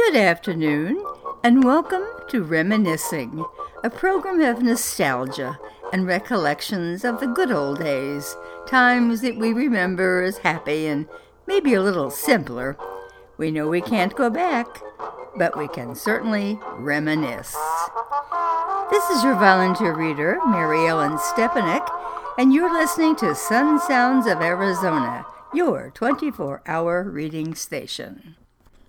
Good afternoon, and welcome to Reminiscing, a program of nostalgia and recollections of the good old days, times that we remember as happy and maybe a little simpler. We know we can't go back, but we can certainly reminisce. This is your volunteer reader, Mary Ellen Stepanek, and you're listening to Sun Sounds of Arizona, your 24-hour reading station.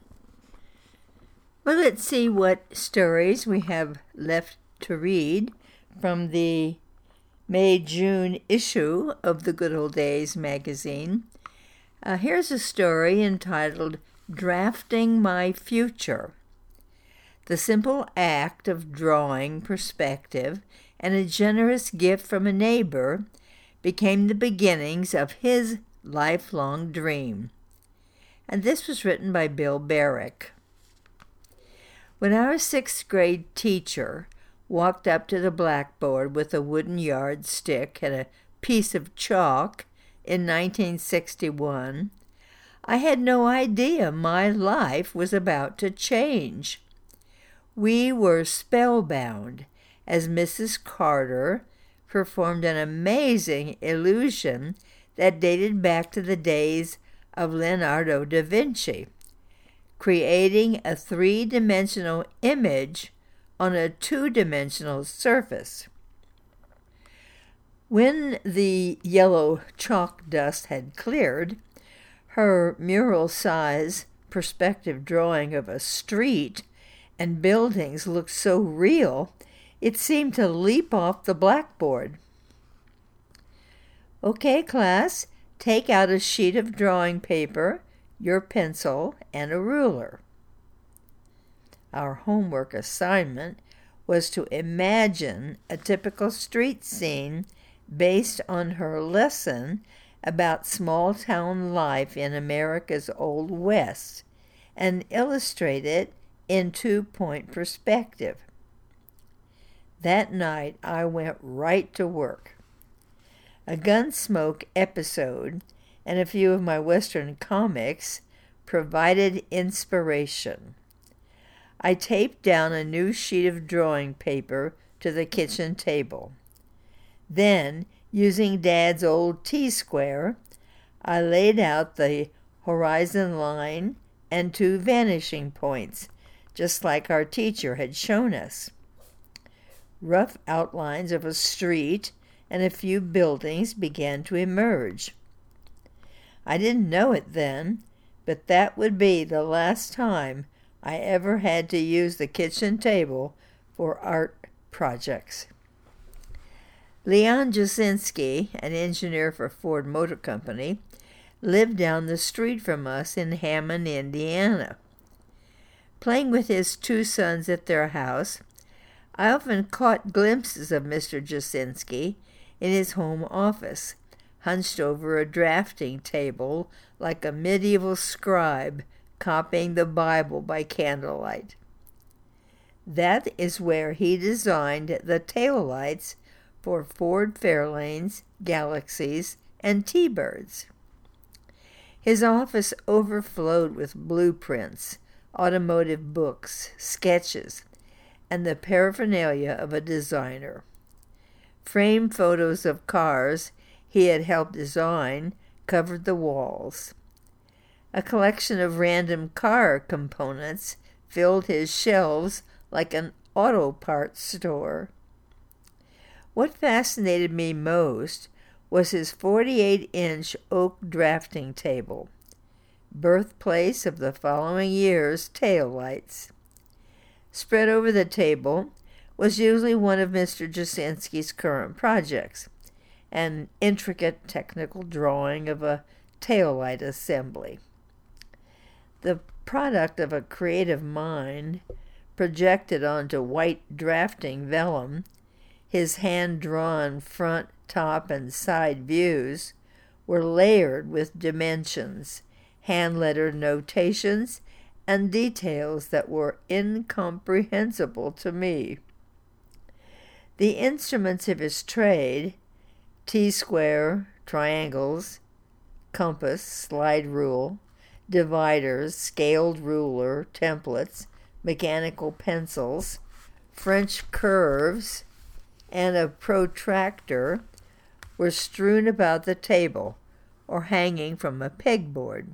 Well, let's see what stories we have left to read from the May-June issue of the Good Old Days magazine. Here's a story entitled Drafting My Future. The simple act of drawing perspective and a generous gift from a neighbor became the beginnings of his lifelong dream. And this was written by Bill Barrick. When our sixth grade teacher walked up to the blackboard with a wooden yardstick and a piece of chalk in 1961, I had no idea my life was about to change. We were spellbound as Mrs. Carter performed an amazing illusion that dated back to the days of Leonardo da Vinci, creating a three-dimensional image on a two-dimensional surface. When the yellow chalk dust had cleared, her mural-size perspective drawing of a street and buildings looked so real, it seemed to leap off the blackboard. Okay, class, take out a sheet of drawing paper, your pencil, and a ruler. Our homework assignment was to imagine a typical street scene based on her lesson about small-town life in America's Old West and illustrate it in two-point perspective. That night, I went right to work. A Gunsmoke episode and a few of my Western comics provided inspiration. I taped down a new sheet of drawing paper to the kitchen table. Then, using Dad's old T-square, I laid out the horizon line and two vanishing points, just like our teacher had shown us. Rough outlines of a street and a few buildings began to emerge. I didn't know it then, but that would be the last time I ever had to use the kitchen table for art projects. Leon Jasinski, an engineer for Ford Motor Company, lived down the street from us in Hammond, Indiana. Playing with his two sons at their house, I often caught glimpses of Mr. Jasinski in his home office, hunched over a drafting table like a medieval scribe copying the Bible by candlelight. That is where he designed the taillights for Ford Fairlanes, Galaxies, and T-Birds. His office overflowed with blueprints, automotive books, sketches, and the paraphernalia of a designer. Framed photos of cars he had helped design covered the walls. A collection of random car components filled his shelves like an auto parts store. What fascinated me most was his 48-inch oak drafting table, birthplace of the following year's taillights. Spread over the table was usually one of Mr. Jasinski's current projects, an intricate technical drawing of a taillight assembly. The product of a creative mind projected onto white drafting vellum, his hand-drawn front, top, and side views were layered with dimensions, hand-lettered notations, and details that were incomprehensible to me. The instruments of his trade, T-square, triangles, compass, slide rule, dividers, scaled ruler, templates, mechanical pencils, French curves, and a protractor were strewn about the table or hanging from a pegboard.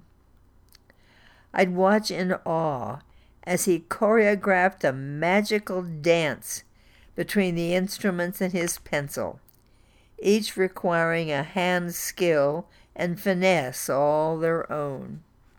I'd watch in awe as he choreographed a magical dance between the instruments and his pencil, each requiring a hand skill and finesse all their own.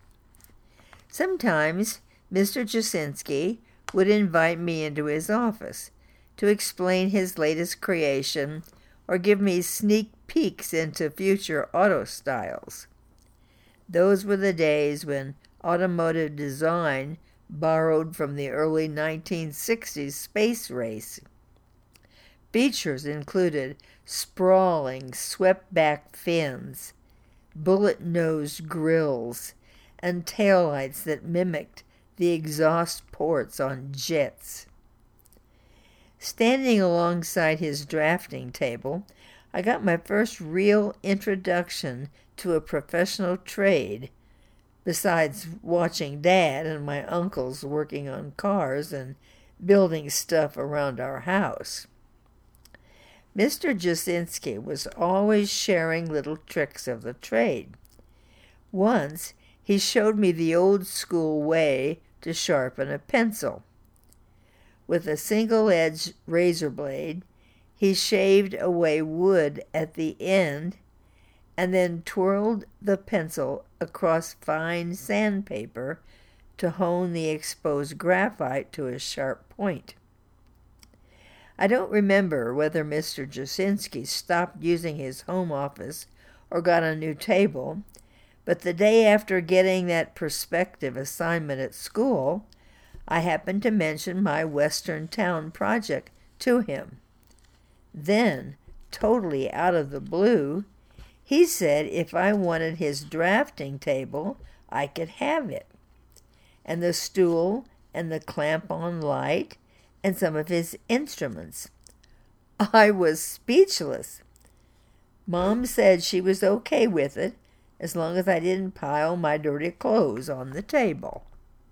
Sometimes Mr. Jasinski would invite me into his office to explain his latest creation or give me sneak peeks into future auto styles. Those were the days when automotive design borrowed from the early 1960s space race. Features included sprawling, swept-back fins, bullet-nosed grills, and taillights that mimicked the exhaust ports on jets. Standing alongside his drafting table, I got my first real introduction to a professional trade, besides watching Dad and my uncles working on cars and building stuff around our house. Mr. Jasinski was always sharing little tricks of the trade. Once, he showed me the old-school way to sharpen a pencil. With a single-edged razor blade, he shaved away wood at the end and then twirled the pencil across fine sandpaper to hone the exposed graphite to a sharp point. I don't remember whether Mr. Jasinski stopped using his home office or got a new table, but the day after getting that perspective assignment at school, I happened to mention my Western Town project to him. Then, totally out of the blue, he said if I wanted his drafting table, I could have it, and the stool and the clamp-on light and some of his instruments. I was speechless. Mom said she was okay with it as long as I didn't pile my dirty clothes on the table.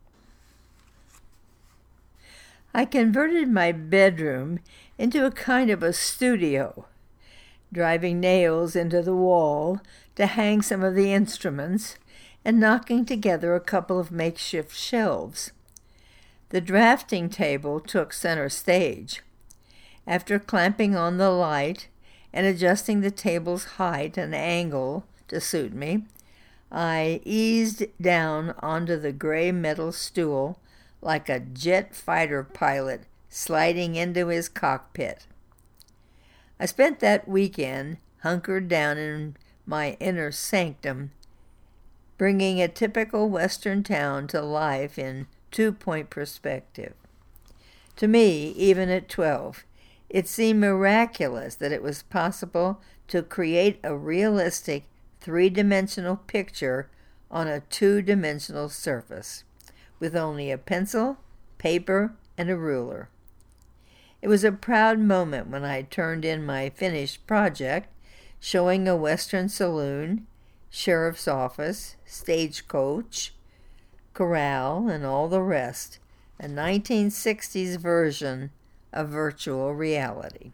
I converted my bedroom into a kind of a studio, driving nails into the wall to hang some of the instruments and knocking together a couple of makeshift shelves. The drafting table took center stage. After clamping on the light and adjusting the table's height and angle to suit me, I eased down onto the gray metal stool like a jet fighter pilot sliding into his cockpit. I spent that weekend hunkered down in my inner sanctum, bringing a typical Western town to life in two-point perspective. To me, even at 12, it seemed miraculous that it was possible to create a realistic three-dimensional picture on a two-dimensional surface, with only a pencil, paper, and a ruler. It was a proud moment when I turned in my finished project, showing a Western saloon, sheriff's office, stagecoach, corral, and all the rest, a 1960s version of virtual reality.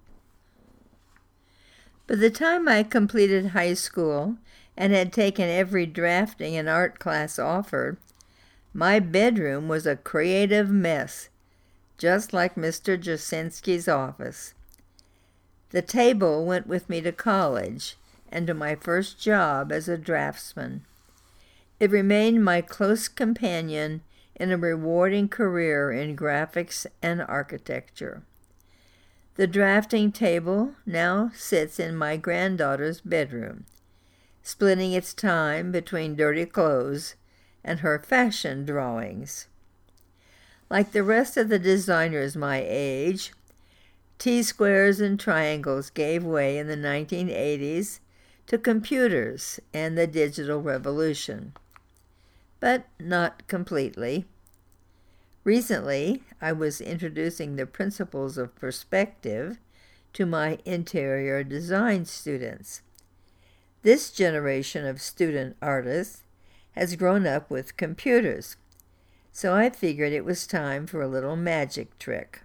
By the time I completed high school and had taken every drafting and art class offered, my bedroom was a creative mess, just like Mr. Jasinski's office. The table went with me to college and to my first job as a draftsman. It remained my close companion in a rewarding career in graphics and architecture. The drafting table now sits in my granddaughter's bedroom, splitting its time between dirty clothes and her fashion drawings. Like the rest of the designers my age, T-squares and triangles gave way in the 1980s to computers and the digital revolution. But not completely. Recently, I was introducing the principles of perspective to my interior design students. This generation of student artists has grown up with computers, so I figured it was time for a little magic trick.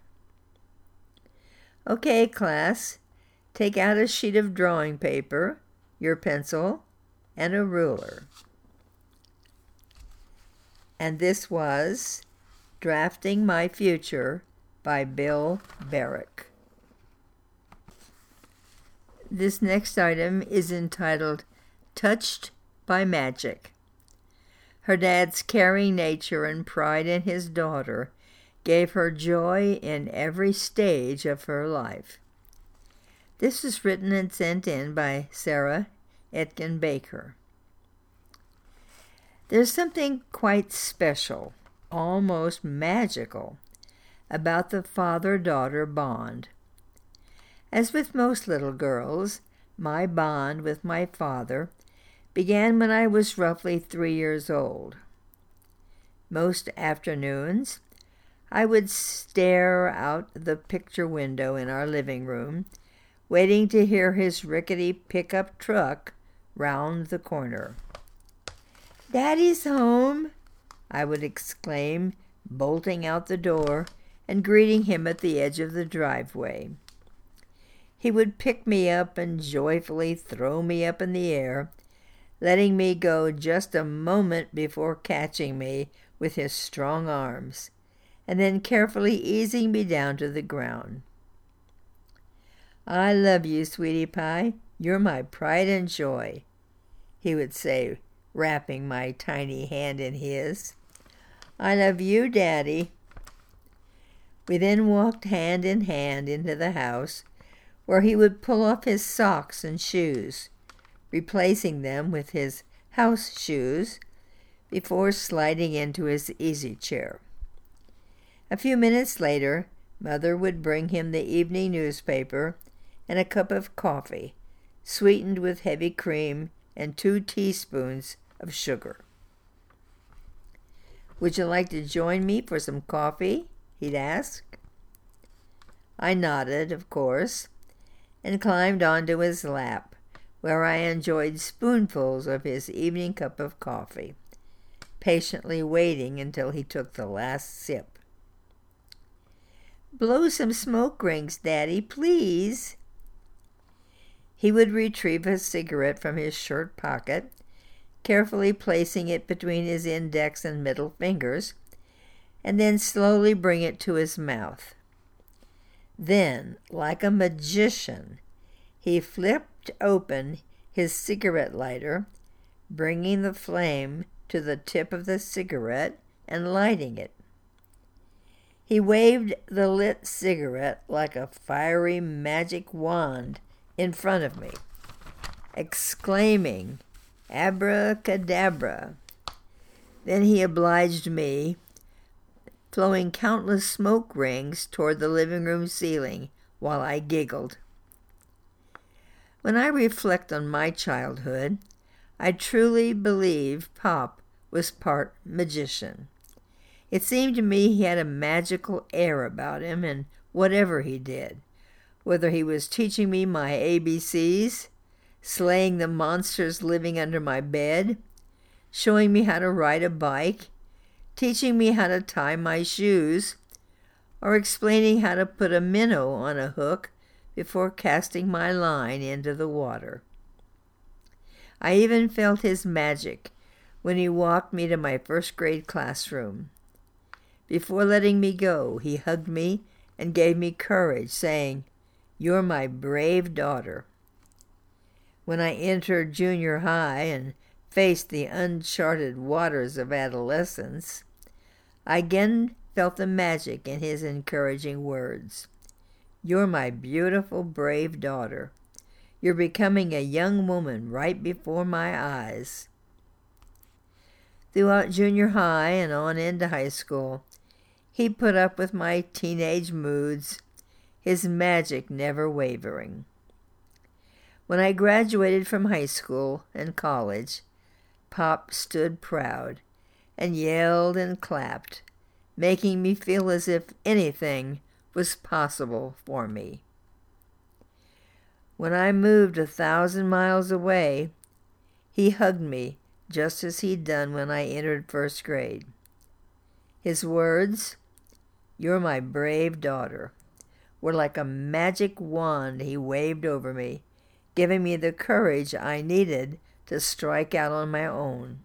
Okay, class, take out a sheet of drawing paper, your pencil, and a ruler. And this was Drafting My Future by Bill Barrick. This next item is entitled Touched by Magic. Her dad's caring nature and pride in his daughter gave her joy in every stage of her life. This was written and sent in by Sarah Etkin Baker. There's something quite special, almost magical, about the father-daughter bond. As with most little girls, my bond with my father began when I was roughly 3 years old. Most afternoons, I would stare out the picture window in our living room, waiting to hear his rickety pickup truck round the corner. "Daddy's home," I would exclaim, bolting out the door and greeting him at the edge of the driveway. He would pick me up and joyfully throw me up in the air, letting me go just a moment before catching me with his strong arms, and then carefully easing me down to the ground. "I love you, sweetie pie. You're my pride and joy," he would say, wrapping my tiny hand in his. "I love you, Daddy." We then walked hand in hand into the house, where he would pull off his socks and shoes, replacing them with his house shoes before sliding into his easy chair. A few minutes later, Mother would bring him the evening newspaper and a cup of coffee, sweetened with heavy cream and 2 teaspoons of sugar. "Would you like to join me for some coffee?" he'd ask. I nodded, of course, and climbed onto his lap, where I enjoyed spoonfuls of his evening cup of coffee, patiently waiting until he took the last sip. "Blow some smoke rings, Daddy, please." He would retrieve a cigarette from his shirt pocket, carefully placing it between his index and middle fingers, and then slowly bring it to his mouth. Then, like a magician, he flipped open his cigarette lighter, bringing the flame to the tip of the cigarette and lighting it. He waved the lit cigarette like a fiery magic wand in front of me, exclaiming, "Abracadabra." Then he obliged me, blowing countless smoke rings toward the living room ceiling while I giggled. When I reflect on my childhood, I truly believe Pop was part magician. It seemed to me he had a magical air about him in whatever he did, whether he was teaching me my ABCs, slaying the monsters living under my bed, showing me how to ride a bike, teaching me how to tie my shoes, or explaining how to put a minnow on a hook before casting my line into the water. I even felt his magic when he walked me to my first grade classroom. Before letting me go, he hugged me and gave me courage, saying, "You're my brave daughter." When I entered junior high and faced the uncharted waters of adolescence, I again felt the magic in his encouraging words. "You're my beautiful, brave daughter. You're becoming a young woman right before my eyes." Throughout junior high and on into high school, he put up with my teenage moods, his magic never wavering. When I graduated from high school and college, Pop stood proud and yelled and clapped, making me feel as if anything was possible for me. When I moved 1,000 miles away, he hugged me just as he'd done when I entered first grade. His words, "You're my brave daughter," were like a magic wand he waved over me, giving me the courage I needed to strike out on my own.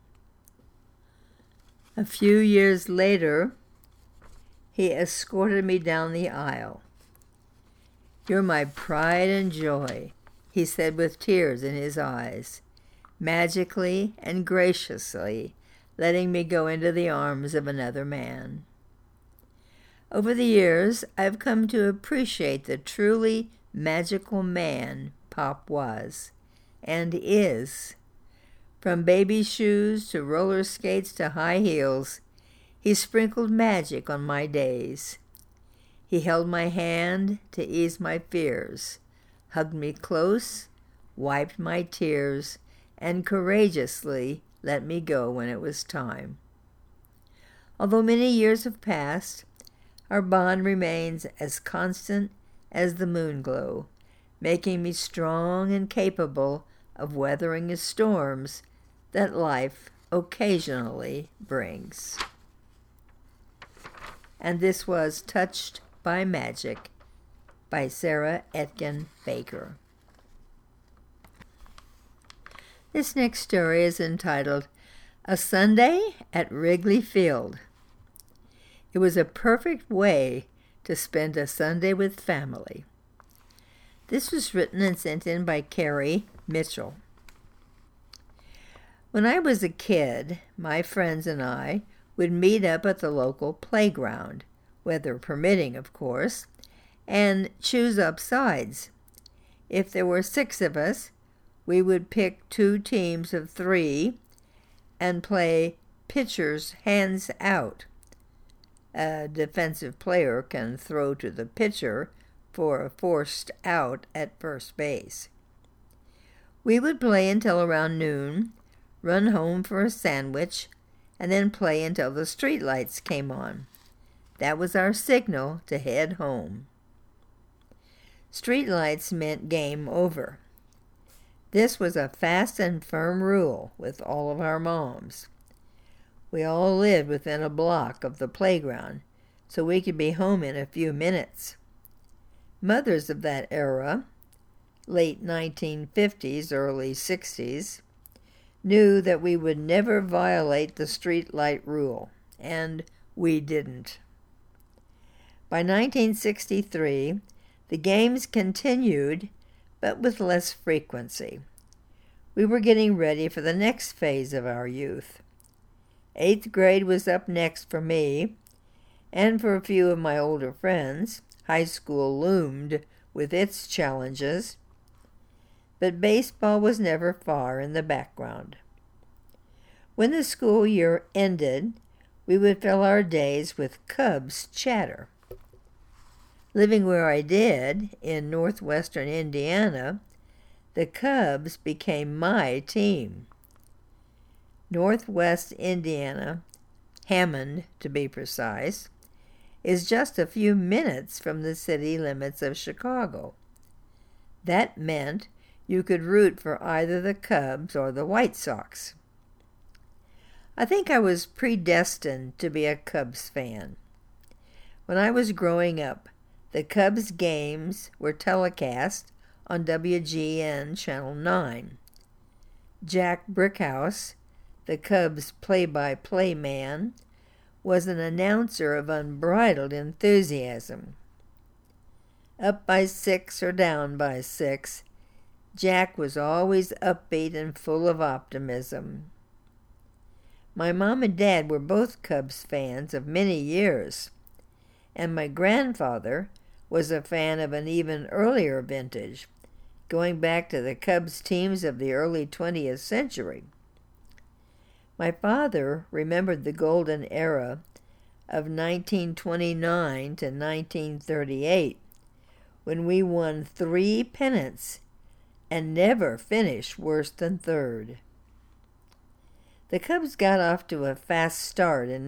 A few years later, he escorted me down the aisle. "You're my pride and joy," he said with tears in his eyes, magically and graciously letting me go into the arms of another man. Over the years, I've come to appreciate the truly magical man Pop was and is. From baby shoes to roller skates to high heels, he sprinkled magic on my days. He held my hand to ease my fears, hugged me close, wiped my tears, and courageously let me go when it was time. Although many years have passed, our bond remains as constant as the moon glow, making me strong and capable of weathering the storms that life occasionally brings. And this was Touched by Magic by Sarah Etkin Baker. This next story is entitled A Sunday at Wrigley Field. It was a perfect way to spend a Sunday with family. This was written and sent in by Carrie Mitchell. When I was a kid, my friends and I would meet up at the local playground, weather permitting, of course, and choose up sides. If there were 6 of us, we would pick 2 teams of 3 and play pitcher's hands out. A defensive player can throw to the pitcher for a forced out at first base. We would play until around noon, run home for a sandwich, and then play until the streetlights came on. That was our signal to head home. Streetlights meant game over. This was a fast and firm rule with all of our moms. We all lived within a block of the playground, so we could be home in a few minutes. Mothers of that era, late 1950s, early 60s, knew that we would never violate the streetlight rule, and we didn't. By 1963, the games continued, but with less frequency. We were getting ready for the next phase of our youth. 8th grade was up next for me, and for a few of my older friends, high school loomed with its challenges, but baseball was never far in the background. When the school year ended, we would fill our days with Cubs chatter. Living where I did, in northwestern Indiana, the Cubs became my team. Northwest Indiana, Hammond to be precise, is just a few minutes from the city limits of Chicago. That meant you could root for either the Cubs or the White Sox. I think I was predestined to be a Cubs fan. When I was growing up, the Cubs games were telecast on WGN Channel 9. Jack Brickhouse, the Cubs play-by-play man, was an announcer of unbridled enthusiasm. Up by 6 or down by 6, Jack was always upbeat and full of optimism. My mom and dad were both Cubs fans of many years, and my grandfather was a fan of an even earlier vintage, going back to the Cubs teams of the early 20th century. My father remembered the golden era of 1929 to 1938, when we won 3 pennants and never finished worse than 3rd. The Cubs got off to a fast start in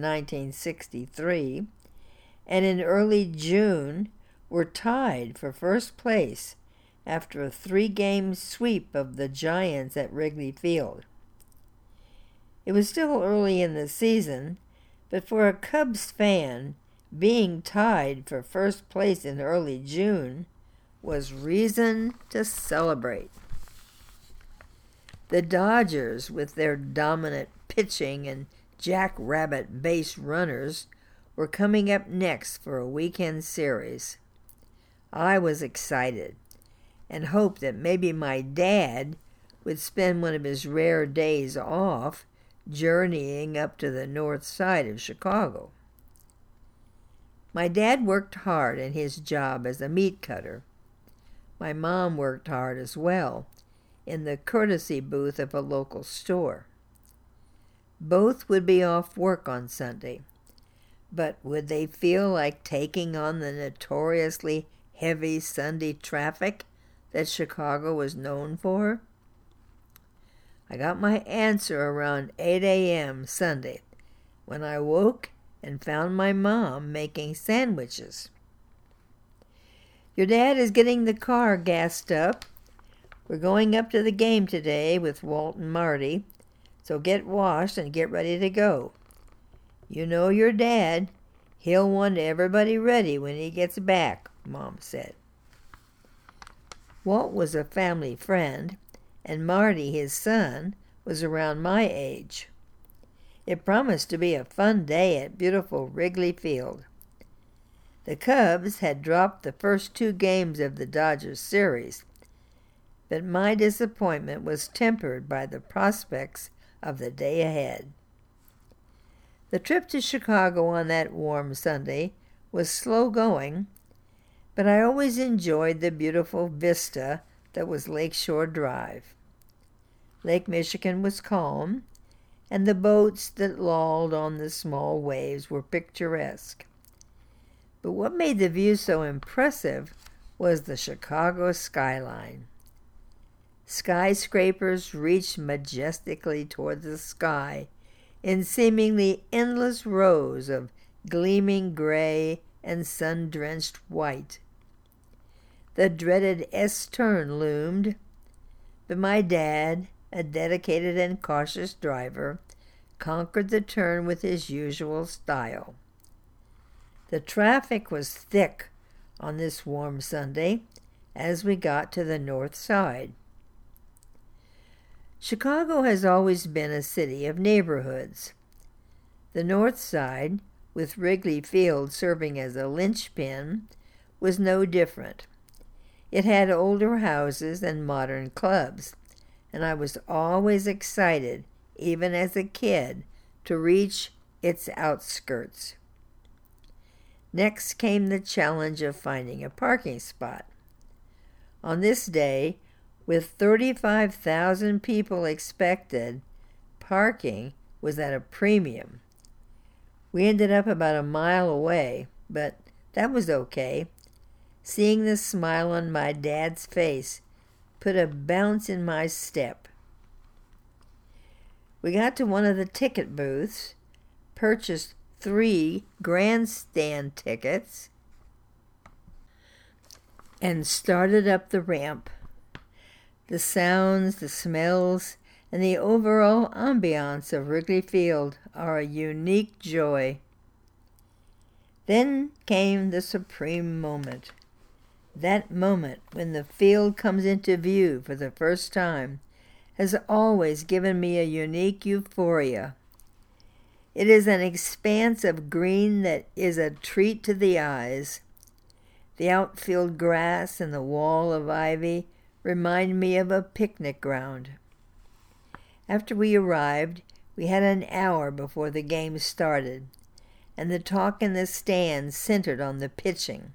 1963, and in early June were tied for first place after a 3-game sweep of the Giants at Wrigley Field. It was still early in the season, but for a Cubs fan, being tied for first place in early June was reason to celebrate. The Dodgers, with their dominant pitching and jackrabbit base runners, were coming up next for a weekend series. I was excited and hoped that maybe my dad would spend one of his rare days off journeying up to the north side of Chicago. My dad worked hard in his job as a meat cutter. My mom worked hard as well in the courtesy booth of a local store. Both would be off work on Sunday, but would they feel like taking on the notoriously heavy Sunday traffic that Chicago was known for? I got my answer around 8 a.m. Sunday when I woke and found my mom making sandwiches. "Your dad is getting the car gassed up. We're going up to the game today with Walt and Marty, so get washed and get ready to go. You know your dad. He'll want everybody ready when he gets back," Mom said. Walt was a family friend, and Marty, his son, was around my age. It promised to be a fun day at beautiful Wrigley Field. The Cubs had dropped the first 2 games of the Dodgers series, but my disappointment was tempered by the prospects of the day ahead. The trip to Chicago on that warm Sunday was slow going, but I always enjoyed the beautiful vista that was Lakeshore Drive. Lake Michigan was calm, and the boats that lolled on the small waves were picturesque. But what made the view so impressive was the Chicago skyline. Skyscrapers reached majestically toward the sky in seemingly endless rows of gleaming gray and sun-drenched white. The dreaded S-turn loomed, but my dad, a dedicated and cautious driver, conquered the turn with his usual style. The traffic was thick on this warm Sunday as we got to the north side. Chicago has always been a city of neighborhoods. The north side, with Wrigley Field serving as a linchpin, was no different. It had older houses and modern clubs, and I was always excited, even as a kid, to reach its outskirts. Next came the challenge of finding a parking spot. On this day, with 35,000 people expected, parking was at a premium. We ended up about a mile away, but that was okay. Seeing the smile on my dad's face put a bounce in my step. We got to one of the ticket booths, purchased 3 grandstand tickets, and started up the ramp. The sounds, the smells, and the overall ambiance of Wrigley Field are a unique joy. Then came the supreme moment. That moment when the field comes into view for the first time has always given me a unique euphoria. It is an expanse of green that is a treat to the eyes. The outfield grass and the wall of ivy remind me of a picnic ground. After we arrived, we had an hour before the game started, and the talk in the stands centered on the pitching.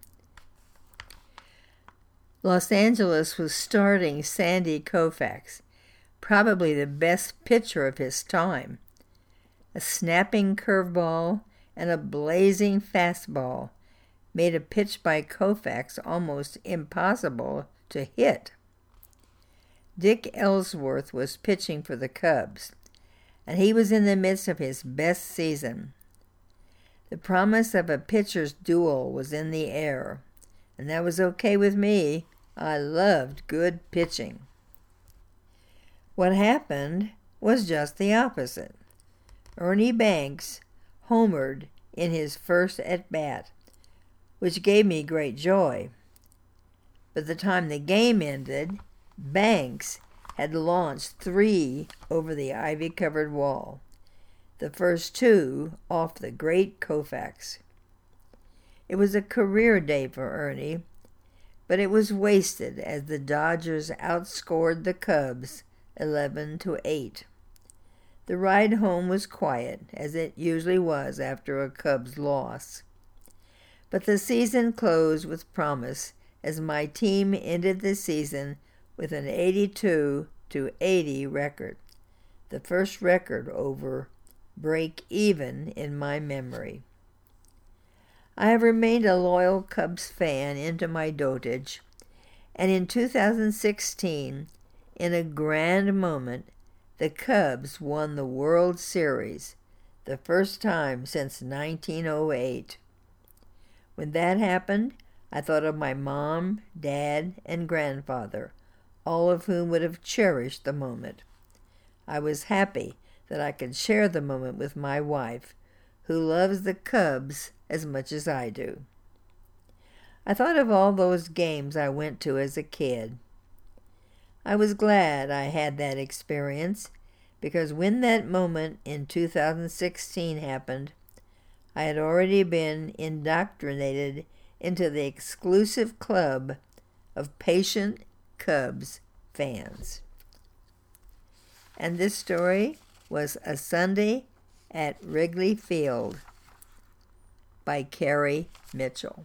Los Angeles was starting Sandy Koufax, probably the best pitcher of his time. A snapping curveball and a blazing fastball made a pitch by Koufax almost impossible to hit. Dick Ellsworth was pitching for the Cubs, and he was in the midst of his best season. The promise of a pitcher's duel was in the air, and that was okay with me. I loved good pitching. What happened was just the opposite. Ernie Banks homered in his first at-bat, which gave me great joy. By the time the game ended, Banks had launched 3 over the ivy-covered wall, the first 2 off the great Koufax. It was a career day for Ernie, but it was wasted as the Dodgers outscored the Cubs 11-8. The ride home was quiet, as it usually was after a Cubs loss. But the season closed with promise as my team ended the season with an 82-80 record, the first record over break-even in my memory. I have remained a loyal Cubs fan into my dotage, and in 2016, in a grand moment, the Cubs won the World Series, the first time since 1908. When that happened, I thought of my mom, dad, and grandfather, all of whom would have cherished the moment. I was happy that I could share the moment with my wife, who loves the Cubs as much as I do. I thought of all those games I went to as a kid. I was glad I had that experience, because when that moment in 2016 happened, I had already been indoctrinated into the exclusive club of patient Cubs fans. And this story was A Sunday at Wrigley Field by Carrie Mitchell.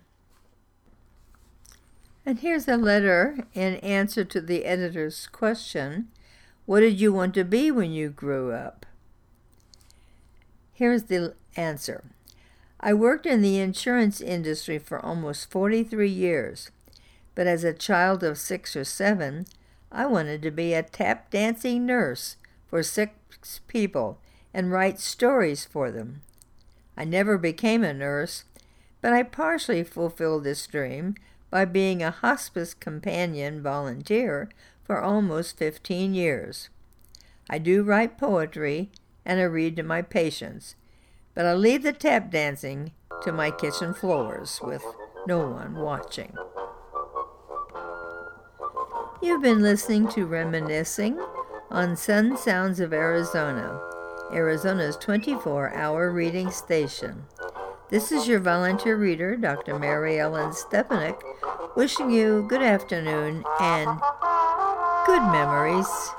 And here's a letter in answer to the editor's question, what did you want to be when you grew up? Here's the answer. I worked in the insurance industry for almost 43 years, but as a child of 6 or 7, I wanted to be a tap dancing nurse for sick people and write stories for them. I never became a nurse, but I partially fulfilled this dream by being a hospice companion volunteer for almost 15 years. I do write poetry and I read to my patients, but I leave the tap dancing to my kitchen floors with no one watching. You've been listening to Reminiscing on Sun Sounds of Arizona, Arizona's 24-hour reading station. This is your volunteer reader, Dr. Mary Ellen Stepanek, wishing you good afternoon and good memories.